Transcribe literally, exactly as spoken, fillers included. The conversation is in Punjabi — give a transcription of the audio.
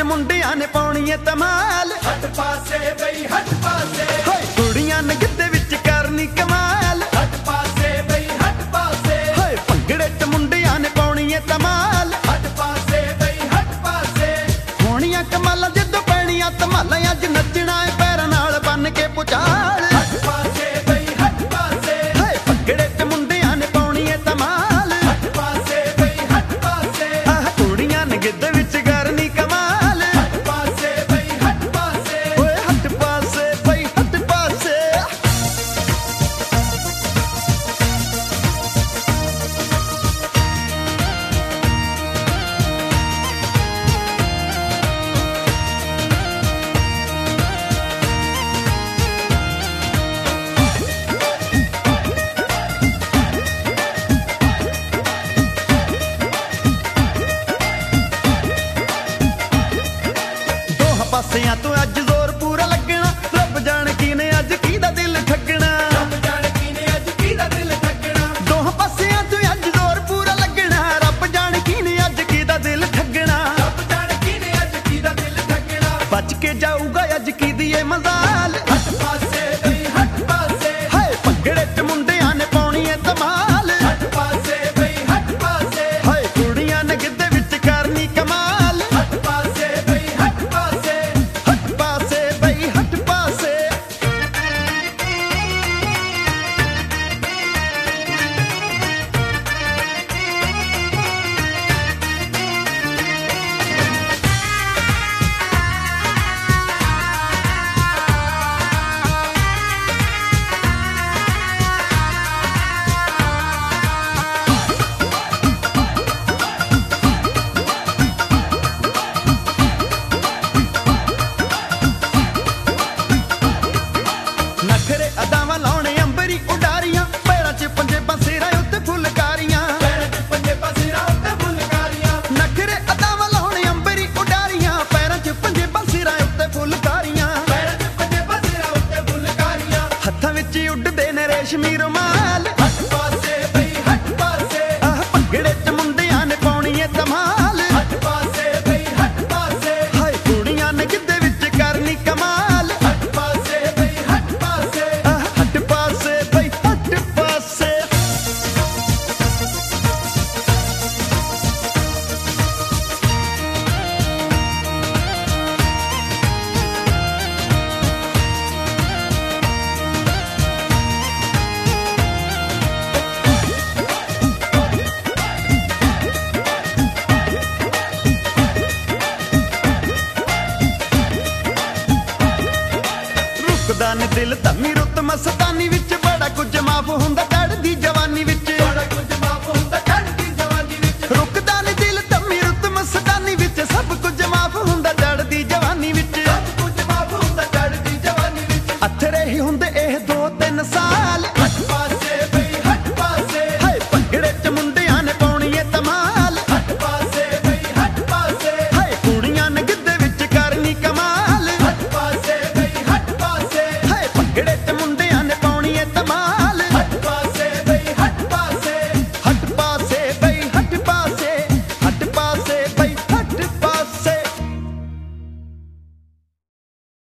ਮੁੰਡਿਆਂ ਨੇ ਪਾਉਣੀ ਏ ਧਮਾਲ। ਹੱਟ ਪਾਸੇ ਬਈ ਹੱਟ ਪਾਸੇ, ਹਾਏ ਕੁੜੀਆਂ ਨੇ ਗਿੱਧੇ ਵਿੱਚ ਕਰਨੀ ਕਮਾਲ। ਹੱਟ ਪਾਸੇ ਬਈ ਹੱਟ ਪਾਸੇ, ਹਾਏ ਭੰਗੜੇ ਚ ਮੁੰਡਿਆਂ ਨੇ ਪਾਉਣੀ ਏ ਧਮਾਲ। ਹੱਟ ਪਾਸੇ ਬਈ ਹੱਟ ਪਾਸੇ, ਹੋਣੀਆਂ ਕਮਾਲਾਂ ਜਦੋਂ ਪੈਣੀਆਂ ਧਮਾਲਾਂ, ਅੱਜ ਨੱਚਣਾ ਏ ਪੈਰਾਂ ਨਾਲ ਬੰਨ ਕੇ ਪੁਚਾਲ। ਹੱਟ ਪਾਸੇ ਬਈ ਹੱਟ ਪਾਸੇ, ਹਾਏ ਭੰਗੜੇ ਚ ਮੁੰਡਿਆਂ ਨੇ ਪਾਉਣੀ ਏ ਧਮਾਲ। ਹੱਟ ਪਾਸੇ ਬਈ ਹੱਟ ਪਾਸੇ, ਆਹ ਕੁੜੀਆਂ ਨੇ ਗਿੱਧੇ ਵਿੱਚ ਕਰਨੀ ਕਮਾਲ। ਹੱਟ ਪਾਸੇ ਬਈ ਹੱਟ ਪਾਸੇ, ਓਏ ਹੱਟ ਪਾਸੇ ਬਈ ਹੱਟ ਪਾਸੇ। ਦੋਹਾਂ ਪਾਸਿਆਂ ਤੋਂ ਅੱਜ ਜ਼ੋਰ ਪੂਰਾ ਲੱਗਣਾ, ਰੱਬ ਜਾਣ ਕਿਨੇ ਅੱਜ ਕਿਹਦਾ ਦਿਲ ਠੱਗਣਾ। ਰੱਬ ਜਾਣੇ ਕਿਨੇ ਅੱਜ ਕਿਹਦਾ ਦਿਲ ਠੱਗਣਾ। ਦੋਹਾਂ ਪਾਸਿਆਂ ਤੋਂ ਅੱਜ ਜ਼ੋਰ ਪੂਰਾ ਲੱਗਣਾ, ਰੱਬ ਜਾਣ ਕਿਨੇ ਅੱਜ ਕਿਹਦਾ ਦਿਲ ਠੱਗਣਾ। ਰੱਬ ਜਾਣੇ ਕਿਨੇ ਅੱਜ ਕਿਹਦਾ ਦਿਲ ਠੱਗਣਾ। ਬਚ ਕੇ ਜਾਊਗਾ ਅੱਜ ਕਿਹਦੀ ਏ ਮਜ਼ਾਲ। ਹੱਟ ਪਾਸੇ ਬਈ ਹੱਟ ਪਾਸੇ, ਹਾਏ ਭੰਗੜੇ ਚ ਮੁੰਡਿਆਂ ਨੇ ਪਾਉਣੀ ਏ ਧਮਾਲ। ਹੱਟ ਪਾਸੇ ਬਈ ਹੱਟ ਪਾਸੇ, ਹਾਏ ਕੁੜੀਆਂ ਨੇ ਗਿੱਧੇ ਵਿੱਚ ਕਰਨੀ ਕਮਾਲ। ਹੱਟ ਪਾਸੇ ਬਈ ਹੱਟ ਪਾਸੇ, ਹੱਟ ਪਾਸੇ ਬਈ ਹੱਟ ਪਾਸੇ। ਨਖਰੇ ਅਦਾਵਾਂ ਲਾਉਣੇ ਅੰਬਰੀ ਉਡਾਰੀਆਂ, ਪੈਰਾਂ 'ਚ ਪੰਜੇਬਾਂ ਸਿਰਾਂ ਉੱਤੇ ਫੁਲਕਾਰੀਆਂ। ਪੈਰਾਂ 'ਚ ਪੰਜੇਬਾਂ ਸਿਰਾਂ ਉੱਤੇ ਫੁਲਕਾਰੀਆਂ। ਨਖਰੇ ਅਦਾਵਾਂ ਲਾਉਣੇ ਅੰਬਰੀ ਉਡਾਰੀਆਂ, ਪੈਰਾਂ 'ਚ ਪੰਜੇਬਾਂ ਸਿਰਾਂ ਉੱਤੇ ਫੁਲਕਾਰੀਆਂ। ਪੈਰਾਂ 'ਚ ਪੰਜੇਬਾਂ ਸਿਰਾਂ ਉੱਤੇ ਫੁਲਕਾਰੀਆਂ। ਹੱਥਾਂ ਵਿੱਚ ਹੀ ਉੱਡਦੇ ਨੇ ਰੇਸ਼ਮੀ ਰੁਮਾਲ। ਹੱਟ ਪਾਸੇ ਬਈ ਹੱਟ ਪਾਸੇ, ਆਹ ਭੰਗੜੇ 'ਚ ਮੁੰਡਿਆਂ ਨੇ ਪਾਉਣੀ ਏ ਧਮਾਲ। ਹੱਟ ਪਾਸੇ ਬਈ ਹੱਟ ਪਾਸੇ, ਹਾਏ ਕੁੜੀਆਂ ਨੇ ਗਿੱਧੇ ਵਿੱਚ ਕਰਨੀ ਕਮਾਲ। ਹੱਟ ਪਾਸੇ ਬਈ ਹੱਟ ਪਾਸੇ, ਆਹ ਹੱਟ ਪਾਸੇ ਬਈ ਹੱਟ ਪਾਸੇ। ਰੁਕਦਾ ਨੀ ਦਿਲ ਧਮੀ ਰੁੱਤ ਮਸਤਾਨੀ